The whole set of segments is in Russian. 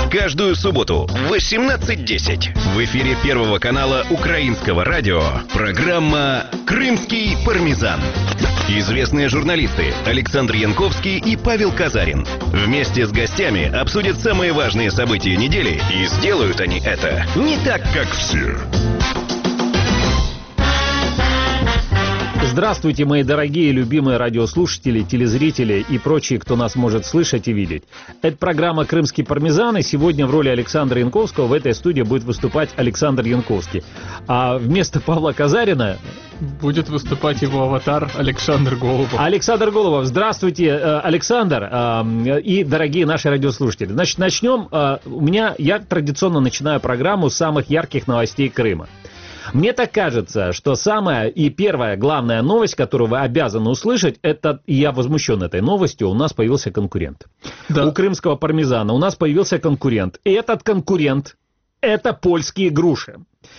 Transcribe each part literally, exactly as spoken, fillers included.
Каждую субботу в восемнадцать десять в эфире Первого канала Украинского радио программа «Крымский пармезан». Известные журналисты Александр Янковский и Павел Казарин вместе с гостями обсудят самые важные события недели, и сделают они это не так, как все. Здравствуйте, мои дорогие, любимые радиослушатели, телезрители и прочие, кто нас может слышать и видеть. Это программа «Крымский пармезан», и сегодня в роли Александра Янковского в этой студии будет выступать Александр Янковский. А вместо Павла Казарина будет выступать его аватар Александр Голубов. Александр Голубов, здравствуйте, Александр, и дорогие наши радиослушатели. Значит, начнем. У меня, я традиционно начинаю программу с самых ярких новостей Крыма. Мне так кажется, что самая и первая главная новость, которую вы обязаны услышать, это, и я возмущен этой новостью, у нас появился конкурент. Да. У крымского пармезана у нас появился конкурент. И этот конкурент – это польские груши.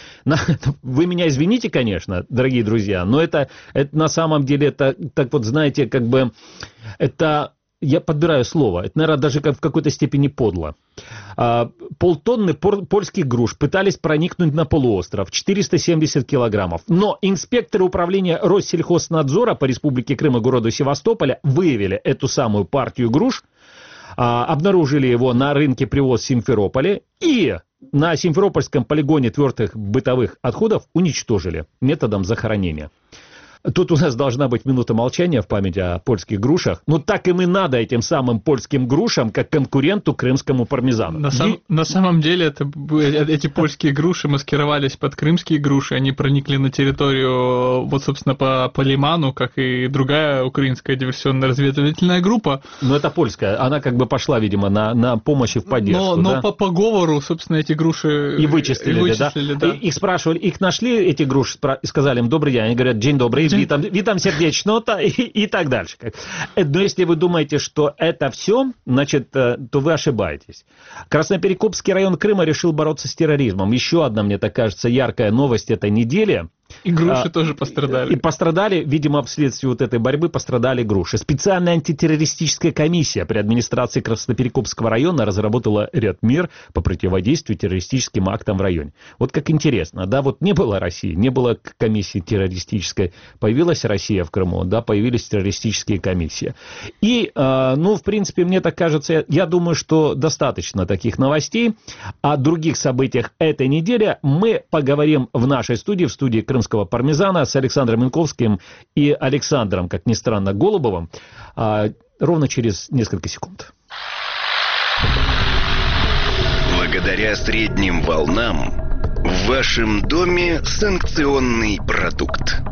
Вы меня извините, конечно, дорогие друзья, но это, это на самом деле, это, так вот, знаете, как бы, это... Я подбираю слово. Это, наверное, даже в какой-то степени подло. А, полтонны польских груш пытались проникнуть на полуостров. четыреста семьдесят килограммов. Но инспекторы управления Россельхознадзора по Республике Крым и городу Севастополя выявили эту самую партию груш, а, обнаружили его на рынке привоз в Симферополе и на Симферопольском полигоне твердых бытовых отходов уничтожили методом захоронения. Тут у нас должна быть минута молчания в память о польских грушах. Ну, так им и надо этим самым польским грушам, как конкуренту крымскому пармезану. На, сам, и... на самом деле, это, эти польские груши маскировались под крымские груши. Они проникли на территорию, вот, собственно, по, по Лиману, как и другая украинская диверсионно-разведывательная группа. Но это польская. Она как бы пошла, видимо, на, на помощь и в поддержку. Но, но да? по, по говору, собственно, эти груши... И вычислили, и вычислили да? да? И, их спрашивали, их нашли, эти груши, и сказали им добрый день. Они говорят, день добрый. Витам, витам сердечно-то и, и так дальше. Но если вы думаете, что это все, значит, то вы ошибаетесь. Красноперекопский район Крыма решил бороться с терроризмом. Еще одна, мне так кажется, яркая новость этой недели. И груши а, тоже И пострадали. пострадали, видимо, вследствие вот этой борьбы пострадали груши. Специальная антитеррористическая комиссия при администрации Красноперекопского района разработала ряд мер по противодействию террористическим актам в районе. Вот как интересно, да, вот не было России, не было комиссии террористической, появилась Россия в Крыму, да, появились террористические комиссии. И, э, ну, в принципе, мне так кажется, я думаю, что достаточно таких новостей. О других событиях этой недели мы поговорим в нашей студии, в студии Крымского пармезана с Александром Янковским и Александром, как ни странно, Голубовым, а, ровно через несколько секунд. Благодаря средним волнам в вашем доме санкционный продукт.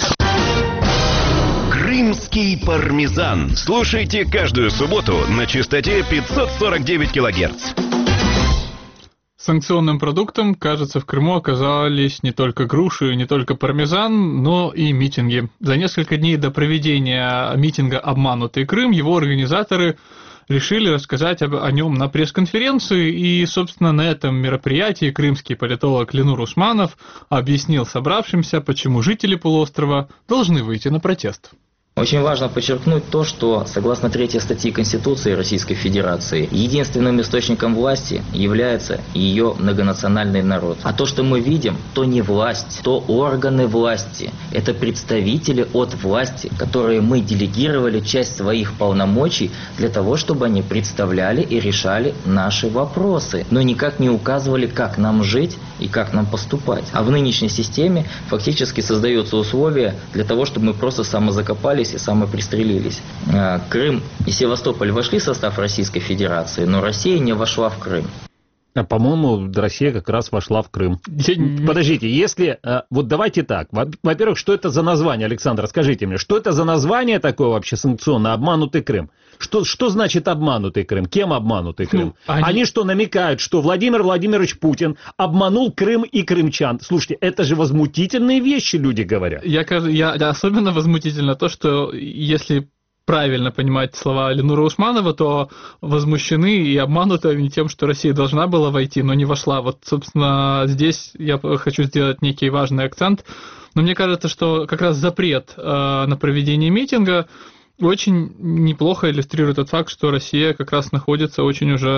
Крымский пармезан. Слушайте каждую субботу на частоте пятьсот сорок девять килогерц. Санкционным продуктом, кажется, в Крыму оказались не только груши, не только пармезан, но и митинги. За несколько дней до проведения митинга «Обманутый Крым» его организаторы решили рассказать об, о нем на пресс-конференции, и, собственно, на этом мероприятии крымский политолог Ленур Усманов объяснил собравшимся, почему жители полуострова должны выйти на протест. Очень важно подчеркнуть то, что, согласно третьей статьи Конституции Российской Федерации, единственным источником власти является ее многонациональный народ. А то, что мы видим, то не власть, то органы власти. Это представители от власти, которые мы делегировали часть своих полномочий для того, чтобы они представляли и решали наши вопросы, но никак не указывали, как нам жить и как нам поступать. А в нынешней системе фактически создаются условия для того, чтобы мы просто самозакопались и самопристрелились. Крым и Севастополь вошли в состав Российской Федерации, но Россия не вошла в Крым. А, по-моему, Россия как раз вошла в Крым. Подождите, если... Вот давайте так. Во-первых, что это за название, Александр, скажите мне, что это за название такое вообще санкционное «Обманутый Крым»? Что, что значит обманутый Крым? Кем обманутый Крым? Ну, они... они что, намекают, что Владимир Владимирович Путин обманул Крым и крымчан? Слушайте, это же возмутительные вещи, люди говорят. Я, я, особенно возмутительно то, что если правильно понимать слова Ленура Усманова, то возмущены и обмануты они тем, что Россия должна была войти, но не вошла. Вот, собственно, здесь я хочу сделать некий важный акцент. Но мне кажется, что как раз запрет э, на проведение митинга очень неплохо иллюстрирует тот факт, что Россия как раз находится очень уже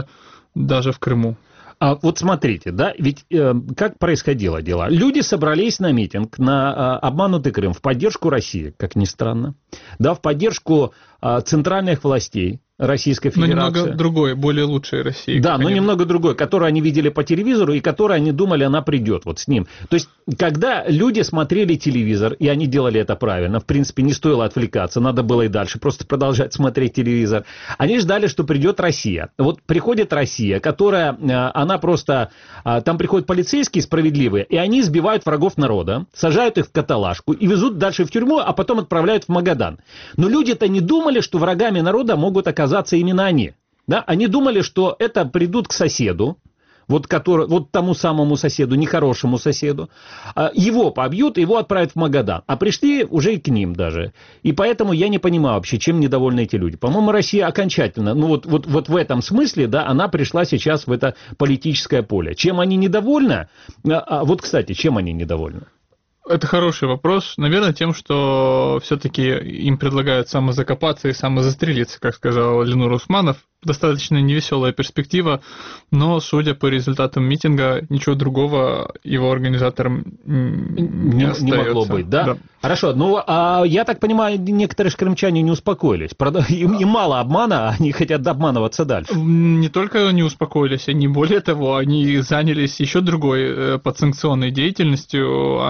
даже в Крыму. А вот смотрите, да, ведь э, как происходило дело? Люди собрались на митинг на э, обманутый Крым в поддержку России, как ни странно, да, в поддержку э, центральных властей Российской Федерации. Но немного другой, более лучшей России. Да, но они... немного другой, которую они видели по телевизору и которую они думали, она придет вот с ним. То есть, когда люди смотрели телевизор, и они делали это правильно, в принципе, не стоило отвлекаться, надо было и дальше просто продолжать смотреть телевизор, они ждали, что придет Россия. Вот приходит Россия, которая, она просто, там приходят полицейские справедливые, и они избивают врагов народа, сажают их в каталажку и везут дальше в тюрьму, а потом отправляют в Магадан. Но люди-то не думали, что врагами народа могут оказаться именно они. Да? Они думали, что это придут к соседу, вот, который, вот тому самому соседу, нехорошему соседу, его побьют, его отправят в Магадан. А пришли уже и к ним даже. И поэтому я не понимаю вообще, чем недовольны эти люди. По-моему, Россия окончательно, ну вот, вот, вот в этом смысле, да, она пришла сейчас в это политическое поле. Чем они недовольны? А вот, кстати, чем они недовольны? Это хороший вопрос. Наверное, тем, что все-таки им предлагают самозакопаться и самозастрелиться, как сказал Ленур Усманов. Достаточно невеселая перспектива, но, судя по результатам митинга, ничего другого его организаторам не, не остается. Не могло быть, да? Да. Хорошо, ну, а я так понимаю, некоторые крымчане не успокоились. Им, им мало обмана, они хотят обманываться дальше. Не только не успокоились, они, более того, они занялись еще другой подсанкционной деятельностью.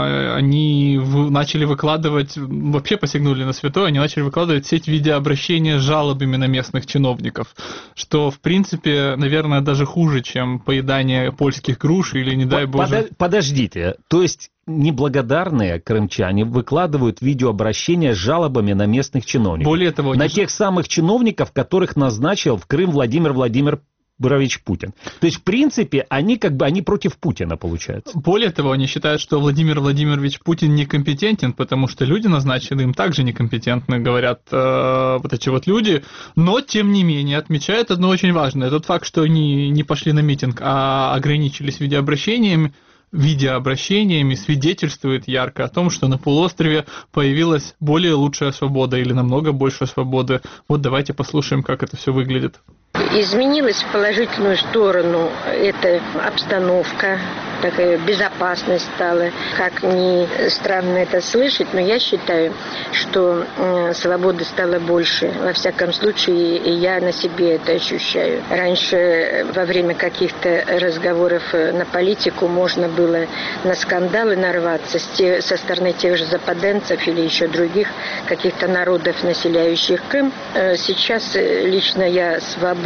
Они начали выкладывать, вообще посягнули на святое, они начали выкладывать сеть видеообращения с жалобами на местных чиновников, что, в принципе, наверное, даже хуже, чем поедание польских груш или, не дай боже... Подождите, то есть неблагодарные крымчане выкладывают видеообращения с жалобами на местных чиновников? Более того... На не... тех самых чиновников, которых назначил в Крым Владимир Владимирович Путин. То есть, в принципе, они как бы они против Путина, получается. Более того, они считают, что Владимир Владимирович Путин некомпетентен, потому что люди, назначенные им, также некомпетентны, говорят э, вот эти вот люди. Но, тем не менее, отмечают одно очень важное. Тот факт, что они не пошли на митинг, а ограничились видеообращениями, видеообращениями свидетельствует ярко о том, что на полуострове появилась более лучшая свобода или намного больше свободы. Вот давайте послушаем, как это все выглядит. Изменилась в положительную сторону эта обстановка, такая безопасность стала. Как ни странно это слышать, но я считаю, что свободы стало больше. Во всяком случае, я на себе это ощущаю. Раньше во время каких-то разговоров на политику можно было на скандалы нарваться со стороны тех же западенцев или еще других каких-то народов, населяющих Крым. Сейчас лично я свободна.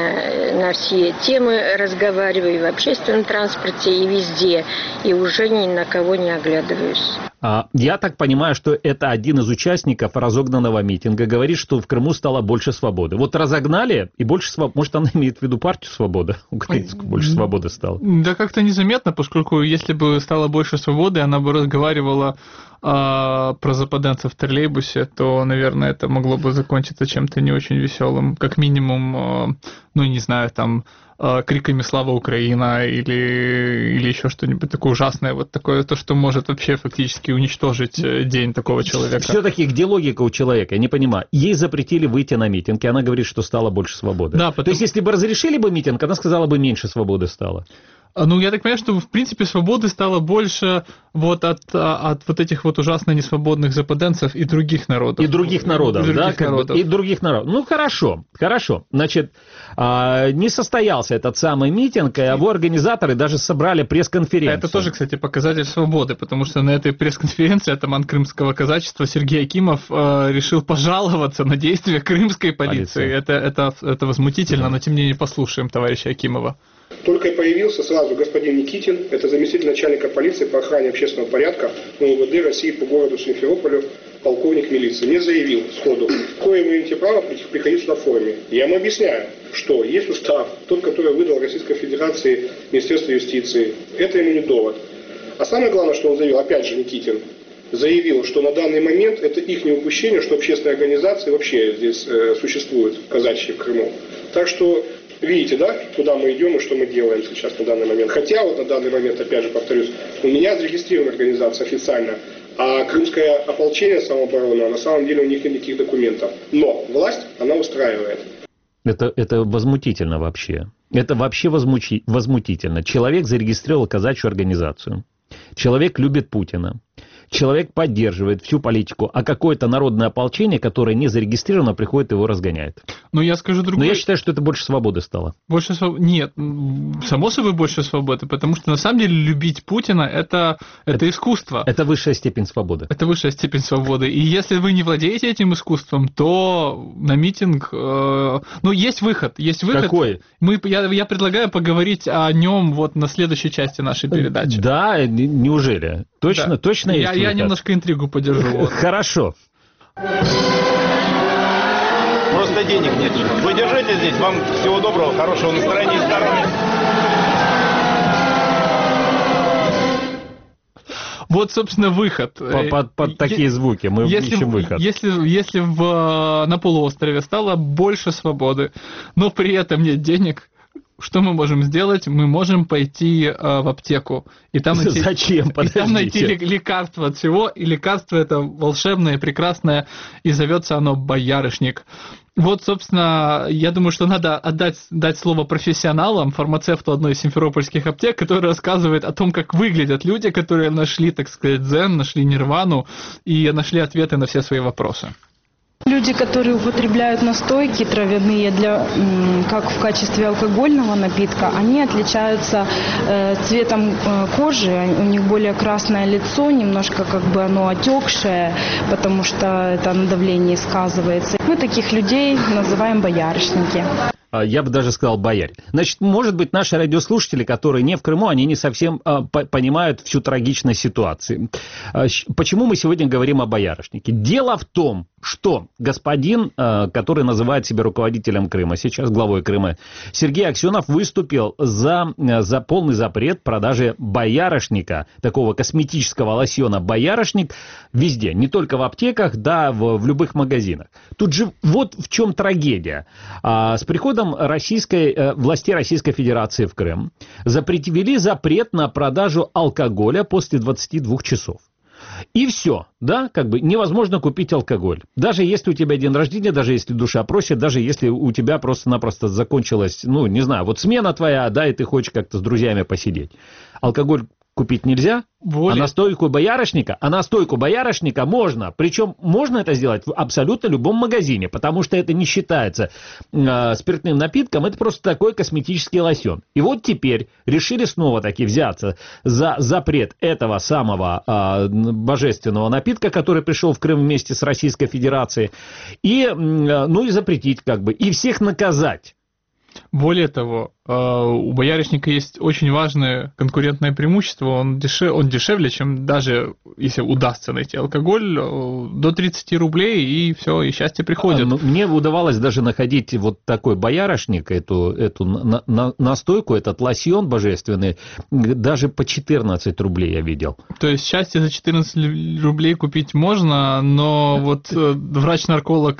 На все темы разговариваю и в общественном транспорте, и везде, и уже ни на кого не оглядываюсь. Я так понимаю, что это один из участников разогнанного митинга говорит, что в Крыму стало больше свободы. Вот разогнали, и больше свободы. Может, она имеет в виду партию «Свобода», украинскую, больше свободы стало? Да как-то незаметно, поскольку если бы стало больше свободы, она бы разговаривала а, про западенцев в троллейбусе, то, наверное, это могло бы закончиться чем-то не очень веселым. Как минимум, а, ну, не знаю, там... криками «Слава Украина» или, или еще что-нибудь такое ужасное, вот такое, то, что может вообще фактически уничтожить день такого человека. Все-таки где логика у человека? Я не понимаю. Ей запретили выйти на митинг, и она говорит, что стало больше свободы. Да, потом... То есть, если бы разрешили бы митинг, она сказала бы, меньше свободы стало. Ну, я так понимаю, что, в принципе, свободы стало больше вот от, от вот этих вот ужасно несвободных западенцев и других народов. И других народов, и других да? Как народов. Бы, и других народов. Ну, хорошо, хорошо. Значит, не состоялся этот самый митинг, и его организаторы даже собрали пресс-конференцию. Это тоже, кстати, показатель свободы, потому что на этой пресс-конференции атаман крымского казачества Сергей Акимов э, решил пожаловаться на действия крымской полиции. Это, это, это возмутительно, но тем не менее послушаем товарища Акимова. Только и появился сразу господин Никитин, это заместитель начальника полиции по охране общественного порядка МВД России по городу Симферополю, полковник милиции, не заявил сходу, какое вы имеете право приходить сюда в форме. Я ему объясняю, что есть устав, тот, который выдал Российской Федерации Министерство юстиции. Это ему не довод. А самое главное, что он заявил, опять же Никитин, заявил, что на данный момент это их неупущение, что общественные организации вообще здесь э, существуют в казачьи в Крыму. Так что видите, да, куда мы идем и что мы делаем сейчас на данный момент. Хотя вот на данный момент, опять же повторюсь, у меня зарегистрирована организация официально, а крымское ополчение самообороны, на самом деле у них нет никаких документов. Но власть, она устраивает. Это, это возмутительно вообще. Это вообще возмути... возмутительно. Человек зарегистрировал казачью организацию. Человек любит Путина. Человек поддерживает всю политику, а какое-то народное ополчение, которое не зарегистрировано, приходит и его разгоняет. Но я скажу другое. Но я считаю, что это больше свободы стало. Больше свободы? Нет, само собой больше свободы, потому что на самом деле любить Путина это, это, это искусство. Это высшая степень свободы. Это высшая степень свободы. И если вы не владеете этим искусством, то на митинг... Э, ну, есть выход. Есть выход. Какой? Мы, я, я предлагаю поговорить о нем вот на следующей части нашей передачи. Да, неужели? Точно, да. Точно есть я, выход? Я немножко интригу подержу. Хорошо. Просто денег нет. Вы держите здесь. Вам всего доброго, хорошего настроения и здоровья. Вот, собственно, выход. Под, под, под такие звуки мы если, ищем выход. Если, если в, на полуострове стало больше свободы, но при этом нет денег, что мы можем сделать? Мы можем пойти э, в аптеку. И там найти, Зачем? И там найти лекарство от всего. И лекарство это волшебное, прекрасное, и зовется оно боярышник. Вот, собственно, я думаю, что надо отдать дать слово профессионалам, фармацевту одной из симферопольских аптек, который рассказывает о том, как выглядят люди, которые нашли, так сказать, дзен, нашли нирвану и нашли ответы на все свои вопросы. Люди, которые употребляют настойки травяные для, как в качестве алкогольного напитка, они отличаются э, цветом э, кожи, у них более красное лицо, немножко как бы оно отекшее, потому что это на давлении сказывается. Мы таких людей называем боярышники. Я бы даже сказал боярь. Значит, может быть, наши радиослушатели, которые не в Крыму, они не совсем а, по- понимают всю трагичность ситуации. А, почему мы сегодня говорим о боярышнике? Дело в том, что господин, а, который называет себя руководителем Крыма, сейчас главой Крыма, Сергей Аксенов выступил за, за полный запрет продажи боярышника, такого косметического лосьона боярышник, везде, не только в аптеках, да, в, в любых магазинах. Тут же вот в чем трагедия. А, с приходом российской, э, властей Российской Федерации в Крым запретили запрет на продажу алкоголя после двадцати двух часов. И все, да, как бы невозможно купить алкоголь. Даже если у тебя день рождения, даже если душа просит, даже если у тебя просто-напросто закончилась, ну, не знаю, вот смена твоя, да, и ты хочешь как-то с друзьями посидеть. Алкоголь купить нельзя, Более... а настойку боярышника, а настойку боярышника можно. Причем можно это сделать в абсолютно любом магазине, потому что это не считается э, спиртным напитком, это просто такой косметический лосьон. И вот теперь решили снова таки взяться за запрет этого самого э, божественного напитка, который пришел в Крым вместе с Российской Федерацией, и, э, ну и запретить как бы, и всех наказать. Более того, у боярышника есть очень важное конкурентное преимущество. Он, дешев, он дешевле, чем даже если удастся найти алкоголь, до тридцати рублей, и все, и счастье приходит. А, ну, мне удавалось даже находить вот такой боярышник, эту, эту на, на, настойку, этот лосьон божественный, даже по четырнадцать рублей я видел. То есть счастье за четырнадцать рублей купить можно, но вот врач-нарколог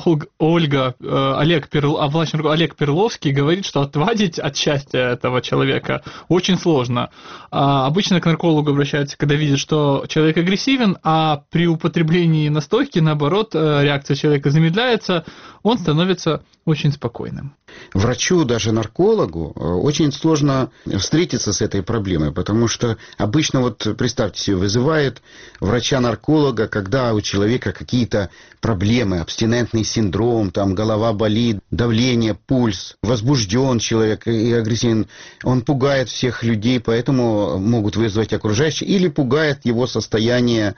Ольга, Олег, Перл, врач-нарколог Олег Перловский говорит, что отвадить от счастья этого человека очень сложно. А обычно к наркологу обращаются, когда видят, что человек агрессивен, а при употреблении настойки, наоборот, реакция человека замедляется, он становится очень спокойным. Врачу, даже наркологу, очень сложно встретиться с этой проблемой, потому что обычно, вот представьте себе, вызывает врача-нарколога, когда у человека какие-то проблемы, абстинентный синдром, там голова болит, давление, пульс, возбужден человек и агрессивен, он пугает всех людей, поэтому могут вызвать окружающие, или пугает его состояние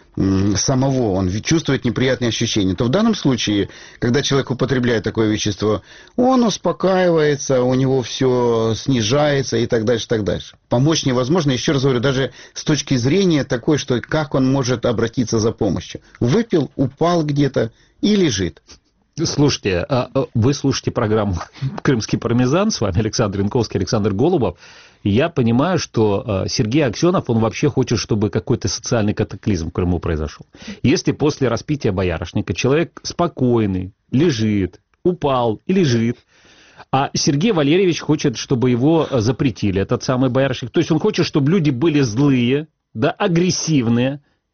самого, он чувствует неприятные ощущения, то в данном случае, когда человек употребляет такое вещество, он успокаивается, у него все снижается и так дальше, так дальше. Помочь невозможно, еще раз говорю, даже с точки зрения такой, что как он может обратиться за помощью. Выпил, упал где-то и лежит. Слушайте, вы слушаете программу «Крымский пармезан», с вами Александр Янковский, Александр Голубов. И я понимаю, что Сергей Аксенов, он вообще хочет, чтобы какой-то социальный катаклизм в Крыму произошел. Если после распития боярышника человек спокойный, лежит, упал и лежит, а Сергей Валерьевич хочет, чтобы его запретили, этот самый боярышник. То есть он хочет, чтобы люди были злые, да, агрессивные,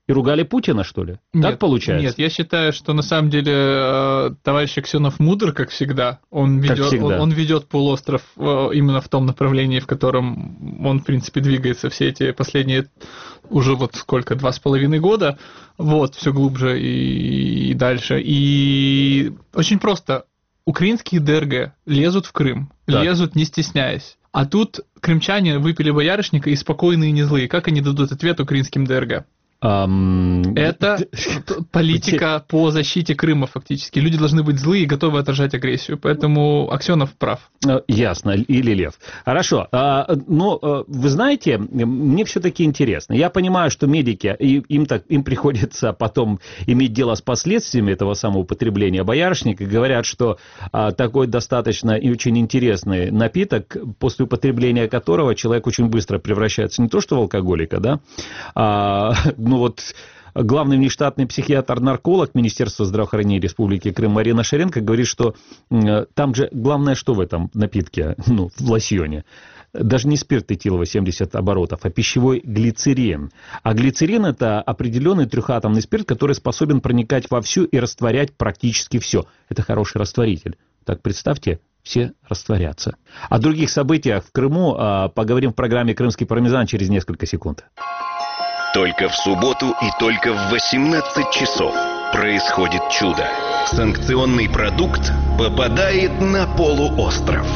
и ругали Путина, что ли? Нет, так получается? Нет, я считаю, что на самом деле товарищ Аксенов мудр, как всегда. Он ведет, как всегда. Он, он ведет полуостров именно в том направлении, в котором он, в принципе, двигается все эти последние уже вот сколько, два с половиной года. Вот, все глубже и, и дальше. И очень просто. Украинские ДРГ лезут в Крым, так. лезут не стесняясь. А тут крымчане выпили боярышника и спокойные, и не злые. Как они дадут ответ украинским ДРГ? Um... Это политика по защите Крыма фактически. Люди должны быть злые и готовы отражать агрессию. Поэтому Аксенов прав. Ясно. Или Лев. Хорошо. Но вы знаете, мне все-таки интересно. Я понимаю, что медики, им, так, им приходится потом иметь дело с последствиями этого самого употребления боярышника. Говорят, что такой достаточно и очень интересный напиток, после употребления которого человек очень быстро превращается не то что в алкоголика, да, а ну вот главный внештатный психиатр-нарколог Министерства здравоохранения Республики Крым Марина Шаренко говорит, что там же главное, что в этом напитке, ну, в лосьоне, даже не спирт этиловый семьдесят оборотов, а пищевой глицерин. А глицерин – это определенный трехатомный спирт, который способен проникать вовсю и растворять практически все. Это хороший растворитель. Так представьте, все растворятся. О других событиях в Крыму а, поговорим в программе «Крымский пармезан» через несколько секунд. Только в субботу и только в восемнадцать часов происходит чудо. Санкционный продукт попадает на полуостров.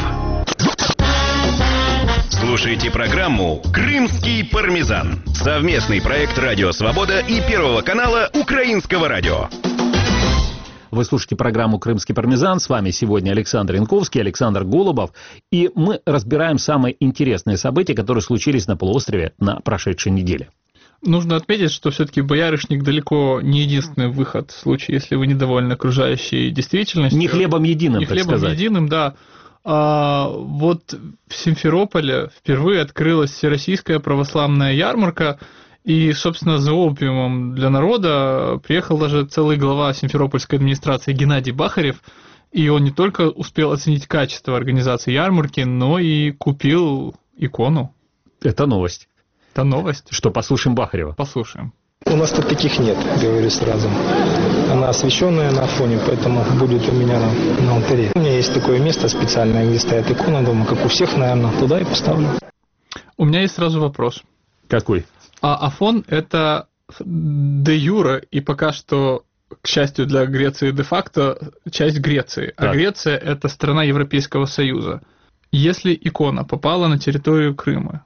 Слушайте программу «Крымский пармезан». Совместный проект «Радио Свобода» и Первого канала Украинского радио. Вы слушаете программу «Крымский пармезан». С вами сегодня Александр Янковский, Александр Голубов. И мы разбираем самые интересные события, которые случились на полуострове на прошедшей неделе. Нужно отметить, что все-таки боярышник далеко не единственный выход в случае, если вы недовольны окружающей действительностью. Не хлебом единым, не так хлебом сказать. единым, да. А вот в Симферополе впервые открылась всероссийская православная ярмарка, и, собственно, за опиумом для народа приехал даже целый глава Симферопольской администрации Геннадий Бахарев, и он не только успел оценить качество организации ярмарки, но и купил икону. Это новость. Это новость. Что, послушаем Бахарева? Послушаем. У нас тут таких нет, говорю сразу. Она освещенная на фоне, поэтому будет у меня на, на алтаре. У меня есть такое место специальное, где стоит икона дома, как у всех, наверное, туда и поставлю. У меня есть сразу вопрос. Какой? А Афон – это де юре и пока что, к счастью для Греции, де-факто часть Греции. Так. А Греция – это страна Европейского Союза. Если икона попала на территорию Крыма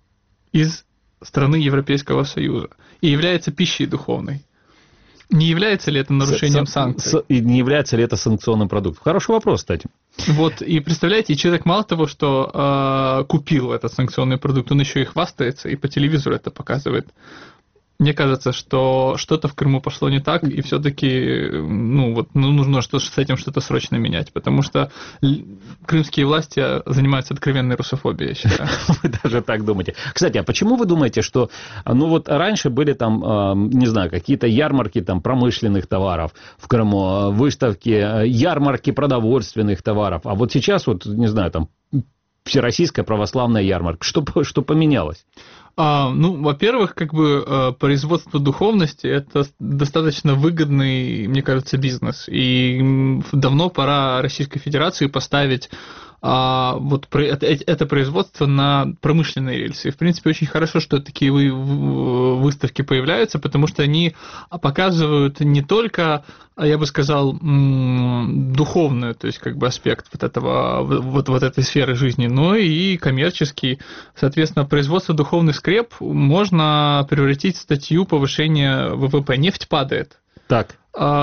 из страны Европейского Союза и является пищей духовной, не является ли это нарушением с, санкций? С, и не является ли это санкционным продуктом? Хороший вопрос, кстати. Вот, и представляете, человек мало того, что э, купил этот санкционный продукт, он еще и хвастается, и по телевизору это показывает. Мне кажется, что что-то в Крыму пошло не так, и все-таки ну, вот, ну, нужно что с этим что-то срочно менять, потому что крымские власти занимаются откровенной русофобией, я считаю. Вы даже так думаете. Кстати, а почему вы думаете, что, ну вот раньше были там, не знаю, какие-то ярмарки там промышленных товаров в Крыму, выставки, ярмарки продовольственных товаров, а вот сейчас вот, не знаю, там всероссийская православная ярмарка, что, что поменялось? А, ну, во-первых, как бы производство духовности – это достаточно выгодный, мне кажется, бизнес. И давно пора Российской Федерации поставить а, вот это, это производство на промышленные рельсы. И, в принципе, очень хорошо, что такие выставки появляются, потому что они показывают не только, я бы сказал, духовную, то есть как бы аспект вот этого, вот, вот этой сферы жизни, но и коммерческий. Соответственно, производство духовных скреп можно превратить в статью повышения ВВП. Нефть падает. Так.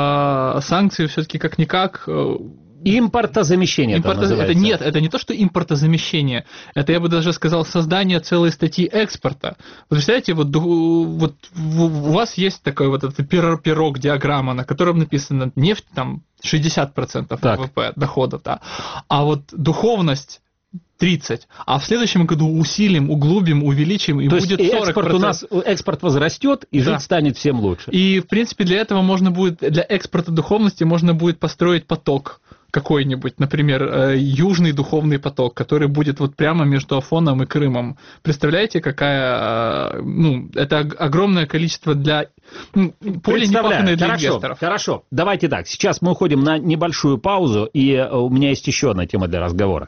А санкции все-таки как-никак... Импортозамещение Импорто... это называется. Это нет, это не то, что импортозамещение. Это, я бы даже сказал, создание целой статьи экспорта. Вы представляете, вот, вот у вас есть такой вот этот пирог, диаграмма, на котором написано нефть там шестьдесят процентов ВВП, доходов, да. А вот духовность тридцать, а в следующем году усилим, углубим, увеличим, и то будет есть сорок процентов. У нас экспорт возрастет, и да. Жить станет всем лучше. И, в принципе, для этого можно будет, для экспорта духовности можно будет построить поток какой-нибудь, например, Южный духовный поток, который будет вот прямо между Афоном и Крымом. Представляете, какая, ну, это огромное количество для, ну, поле непаханное для хорошо, инвесторов. Хорошо, давайте так, сейчас мы уходим на небольшую паузу, и у меня есть еще одна тема для разговора.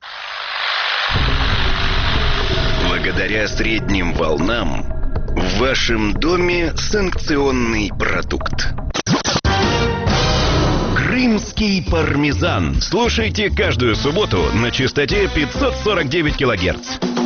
Благодаря средним волнам в вашем доме санкционный продукт. Крымский пармезан. Слушайте каждую субботу на частоте пятьсот сорок девять килогерц.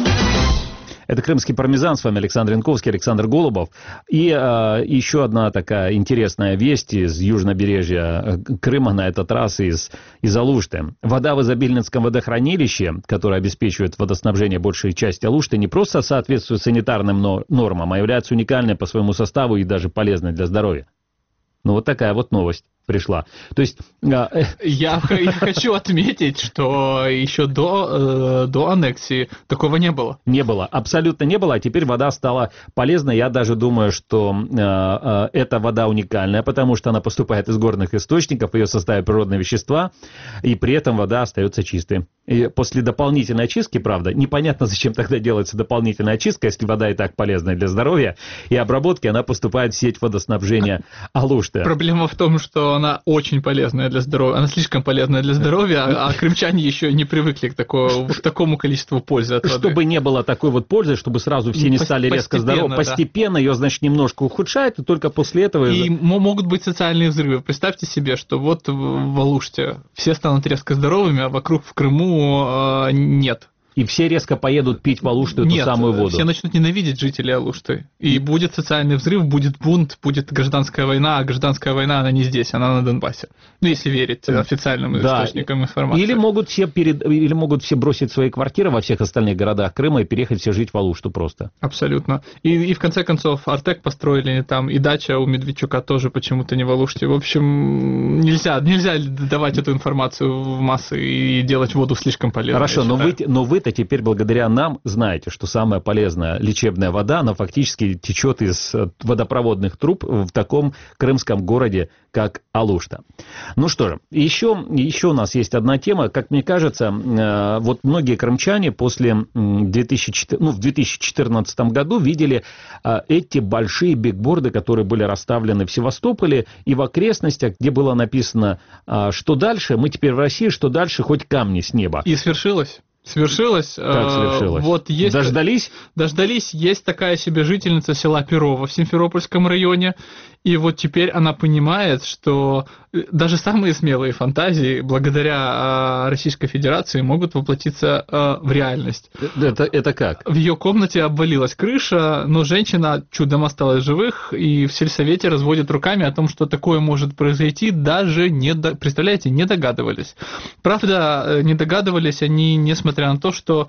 Это «Крымский пармезан», с вами Александр Янковский, Александр Голубов. И э, еще одна такая интересная весть из южнобережья Крыма, на этот раз из, из Алушты. Вода в Изобильнинском водохранилище, которое обеспечивает водоснабжение большей части Алушты, не просто соответствует санитарным нормам, а является уникальной по своему составу и даже полезной для здоровья. Ну, вот такая вот новость пришла. То есть... Я, я хочу отметить, что еще до, э, до аннексии такого не было. Не было, абсолютно не было, а теперь вода стала полезной. Я даже думаю, что э, э, эта вода уникальная, потому что она поступает из горных источников, в ее составе природные вещества, и при этом вода остается чистой. И после дополнительной очистки, правда, непонятно, зачем тогда делается дополнительная очистка, если вода и так полезная для здоровья, и обработки, она поступает в сеть водоснабжения Алушты. Проблема в том, что она очень полезная для здоровья, она слишком полезная для здоровья, а, а крымчане еще не привыкли к, такому, к такому количеству пользы от воды. Чтобы не было такой вот пользы, чтобы сразу все не стали резко здоровы, постепенно, да. Ее, значит, немножко ухудшает, и только после этого... И могут быть социальные взрывы. Представьте себе, что вот в Алуште все станут резко здоровыми, а вокруг в Крыму э, нет. И все резко поедут пить в Алушту эту Нет, самую воду. Все начнут ненавидеть жителей Алушты. И будет социальный взрыв, будет бунт, будет гражданская война, а гражданская война, она не здесь, она на Донбассе. Ну, если верить официальным да. источникам информации. Или могут, все перед... Или могут все бросить свои квартиры во всех остальных городах Крыма и переехать все жить в Алушту просто. Абсолютно. И, и в конце концов, Артек построили там, и дача у Медведчука тоже почему-то не в Алуште. В общем, нельзя, нельзя давать эту информацию в массы и делать воду слишком полезной. Хорошо, но вы, но вы теперь благодаря нам знаете, что самая полезная лечебная вода, она фактически течет из водопроводных труб в таком крымском городе, как Алушта. Ну что же, еще, еще у нас есть одна тема. Как мне кажется, вот многие крымчане после две тысячи четырнадцатого, ну, в две тысячи четырнадцатом году видели эти большие бигборды, которые были расставлены в Севастополе и в окрестностях, где было написано, что дальше, мы теперь в России, что дальше хоть камни с неба. И свершилось. Свершилось. Как свершилось? Вот есть, Дождались? Дождались. Есть такая себе жительница села Перово в Симферопольском районе. И вот теперь она понимает, что даже самые смелые фантазии, благодаря Российской Федерации, могут воплотиться в реальность. Это, это как? В ее комнате обвалилась крыша, но женщина чудом осталась живых, и в сельсовете разводят руками о том, что такое может произойти, даже, не до... представляете, не догадывались. Правда, не догадывались они, несмотря на то, что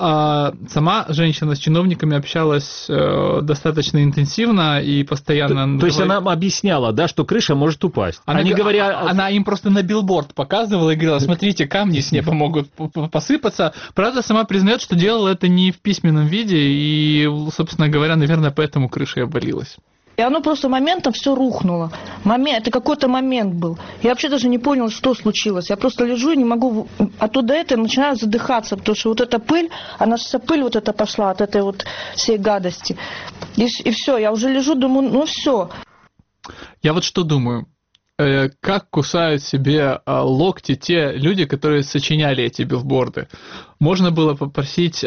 а, сама женщина с чиновниками общалась а, достаточно интенсивно и постоянно... То, то есть она объясняла, да, что крыша может упасть. Она, Они говоря... она им просто на билборд показывала и говорила, смотрите, камни с неба могут посыпаться. Правда, сама признает, что делала это не в письменном виде, и, собственно говоря, наверное, поэтому крыша и обвалилась. И оно просто моментом все рухнуло. Момент, это какой-то момент был. Я вообще даже не поняла, что случилось. Я просто лежу и не могу... Оттуда это начинаю задыхаться, потому что вот эта пыль, она вся пыль вот эта пошла от этой вот всей гадости. И, и все, я уже лежу, думаю, ну все. Я вот что думаю. Как кусают себе локти те люди, которые сочиняли эти билборды. Можно было попросить...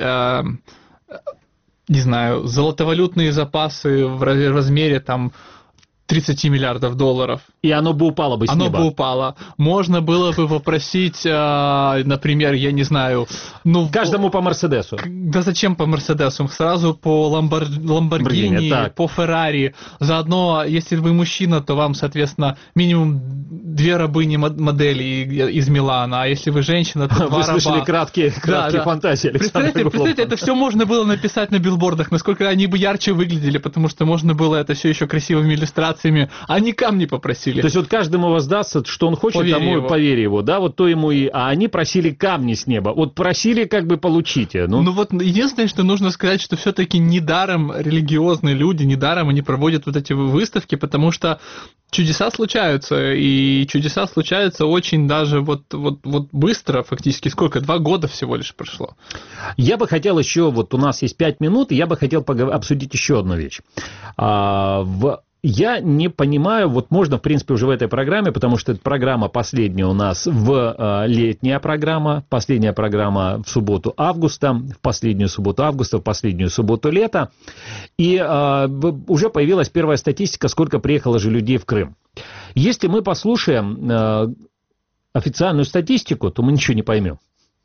не знаю, золотовалютные запасы в размере там тридцать миллиардов долларов. И оно бы упало бы с оно неба. Оно бы упало. Можно было бы попросить, например, я не знаю... ну каждому по Мерседесу. Да зачем по Мерседесу? Сразу по Ламбор... Ламборгини, по Феррари. Заодно, если вы мужчина, то вам, соответственно, минимум две рабыни модели из Милана. А если вы женщина, то два раба. Вы слышали краткие, краткие да, фантазии, да. Представляете, представляете, это все можно было написать на билбордах, насколько они бы ярче выглядели, потому что можно было это все еще красивыми иллюстрациями манипуляциями, они камни попросили. То есть вот каждому воздастся, что он хочет, Поверь тому его. и поверь его, да, вот то ему и... А они просили камни с неба. Вот просили, как бы, получите. Ну, ну вот единственное, что нужно сказать, что все-таки недаром религиозные люди, недаром они проводят вот эти выставки, потому что чудеса случаются, и чудеса случаются очень даже вот, вот, вот быстро, фактически, сколько, два года всего лишь прошло. Я бы хотел еще, вот у нас есть пять минут, и я бы хотел погов... обсудить еще одну вещь. А, в... Я не понимаю, вот можно, в принципе, уже в этой программе, потому что эта программа последняя у нас в э, летняя программа, последняя программа в субботу августа, в последнюю субботу августа, в последнюю субботу лета, и э, уже появилась первая статистика, сколько приехало же людей в Крым. Если мы послушаем э, официальную статистику, то мы ничего не поймем.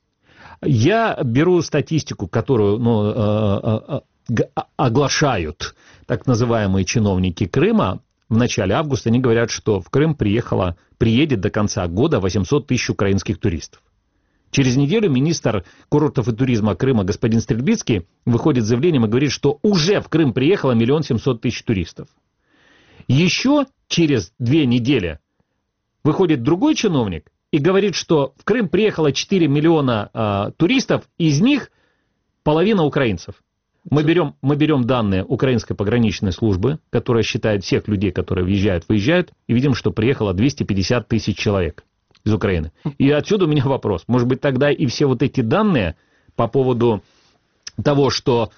Я беру статистику, которую, ну, э, э, оглашают так называемые чиновники Крыма. В начале августа они говорят, что в Крым приехало, приедет до конца года восемьсот тысяч украинских туристов. Через неделю министр курортов и туризма Крыма господин Стрельбицкий выходит с заявлением и говорит, что уже в Крым приехало миллион семьсот тысяч туристов. Еще через две недели выходит другой чиновник и говорит, что в Крым приехало четыре миллиона э, туристов, из них половина украинцев. Мы берем, мы берем данные украинской пограничной службы, которая считает всех людей, которые въезжают, выезжают, и видим, что приехало двести пятьдесят тысяч человек из Украины. И отсюда у меня вопрос. Может быть, тогда и все вот эти данные по поводу того, что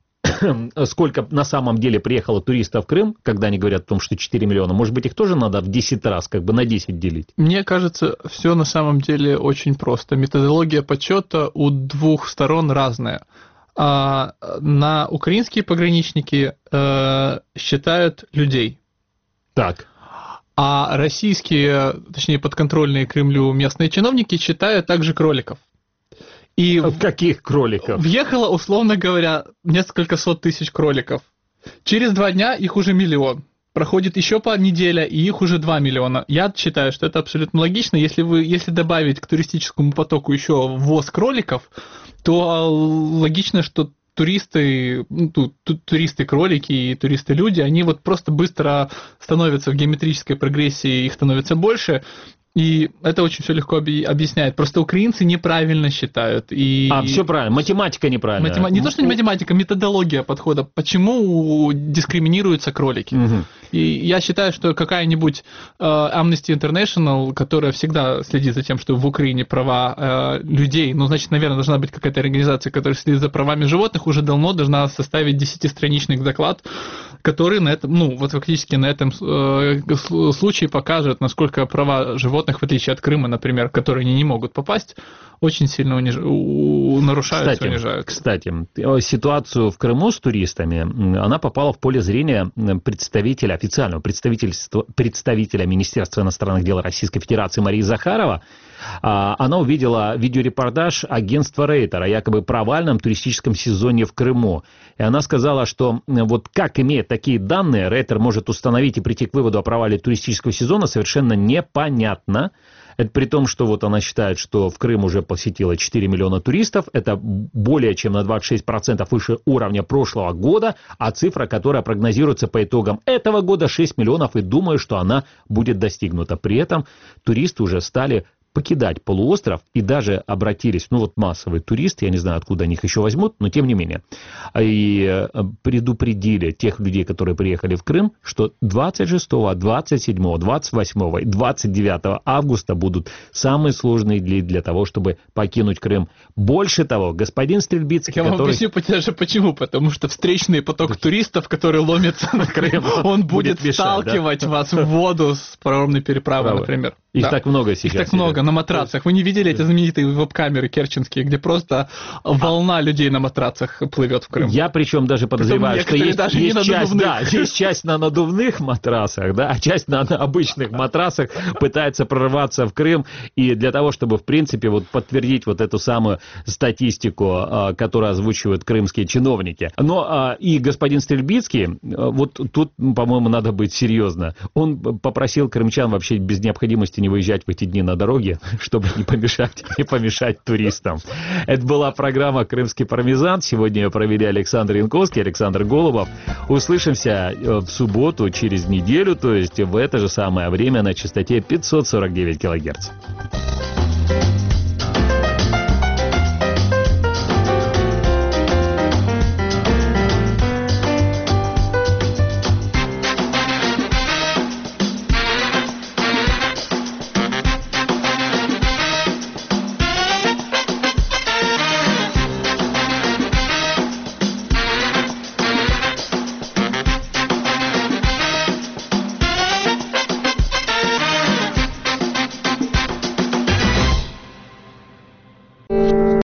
сколько на самом деле приехало туристов в Крым, когда они говорят о том, что четыре миллиона, может быть, их тоже надо в десять раз, как бы на десять делить? Мне кажется, все на самом деле очень просто. Методология подсчета у двух сторон разная. А на украинские пограничники э, считают людей. Так. А российские, точнее подконтрольные Кремлю местные чиновники считают также кроликов. И в каких кроликов? Въехало, условно говоря, несколько сот тысяч кроликов. Через два дня их уже миллион. Проходит еще по неделе, и их уже два миллиона. Я считаю, что это абсолютно логично. Если, вы, если добавить к туристическому потоку еще ввоз кроликов, то логично, что туристы, ну, ту, ту, туристы-кролики и туристы-люди, они вот просто быстро становятся в геометрической прогрессии, их становится больше. И это очень все легко объясняет. Просто украинцы неправильно считают. И... А, все правильно. Математика неправильная. Матема... Не то, что не математика, методология подхода. Почему дискриминируются кролики? Угу. И я считаю, что какая-нибудь э, Amnesty International, которая всегда следит за тем, что в Украине права э, людей, ну, значит, наверное, должна быть какая-то организация, которая следит за правами животных, уже давно должна составить десятистраничный доклад, который на этом, ну, вот фактически на этом э, случае покажет, насколько права животных, в отличие от Крыма, например, которые они не могут попасть, очень сильно униж... у... нарушаются, кстати, унижаются. Кстати, ситуацию в Крыму с туристами, она попала в поле зрения представителя, официального представительства, представителя Министерства иностранных дел Российской Федерации Марии Захарова. Она увидела видеорепортаж агентства Рейтер о якобы провальном туристическом сезоне в Крыму. И она сказала, что вот как, имея такие данные, Рейтер может установить и прийти к выводу о провале туристического сезона, совершенно непонятно. Это при том, что вот она считает, что в Крым уже посетило четыре миллиона туристов, это более чем на двадцать шесть процентов выше уровня прошлого года, а цифра, которая прогнозируется по итогам этого года, шесть миллионов, и думаю, что она будет достигнута. При этом туристы уже стали покидать полуостров и даже обратились, ну вот массовый турист, я не знаю, откуда они их еще возьмут, но тем не менее, и предупредили тех людей, которые приехали в Крым, что двадцать шестого, двадцать седьмого, двадцать восьмого и двадцать девятого августа будут самые сложные дни для того, чтобы покинуть Крым. Больше того, господин Стрельбицкий, Я вам который... объясню даже почему, потому что встречный поток туристов, который ломится на Крым, он будет сталкивать вас в воду с паромной переправы, например. Их так много сейчас. Их так много, на матрацах. Вы не видели эти знаменитые веб-камеры керченские, где просто волна людей на матрацах плывет в Крым? Я причем даже подозреваю, что есть, есть, часть, да, есть часть на надувных матрасах, да, а часть на обычных матрасах пытается прорваться в Крым. И для того, чтобы, в принципе, вот подтвердить вот эту самую статистику, которую озвучивают крымские чиновники. Но и господин Стрельбицкий, вот тут, по-моему, надо быть серьезно. Он попросил крымчан вообще без необходимости не выезжать в эти дни на дороге, чтобы не помешать, не помешать туристам. Это была программа «Крымский пармезан». Сегодня ее провели Александр Янковский, Александр Голубов. Услышимся в субботу через неделю, то есть в это же самое время на частоте пятьсот сорок девять килогерц.